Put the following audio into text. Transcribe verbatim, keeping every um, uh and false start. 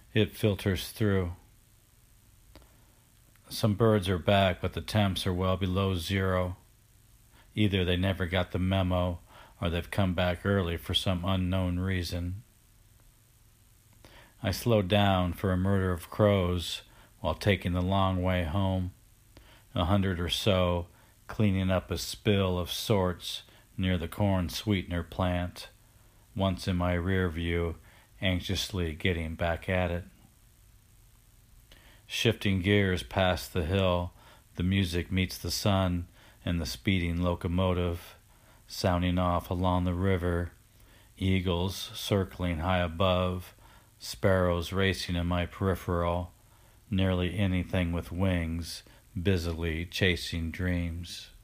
It filters through. Some birds are back, but the temps are well below zero. Either they never got the memo, or they've come back early for some unknown reason. I slowed down for a murder of crows while taking the long way home, a hundred or so, cleaning up a spill of sorts near the corn sweetener plant, once in my rear view, anxiously getting back at it. Shifting gears past the hill, the music meets the sun and the speeding locomotive, sounding off along the river, eagles circling high above, sparrows racing in my peripheral, nearly anything with wings busily chasing dreams.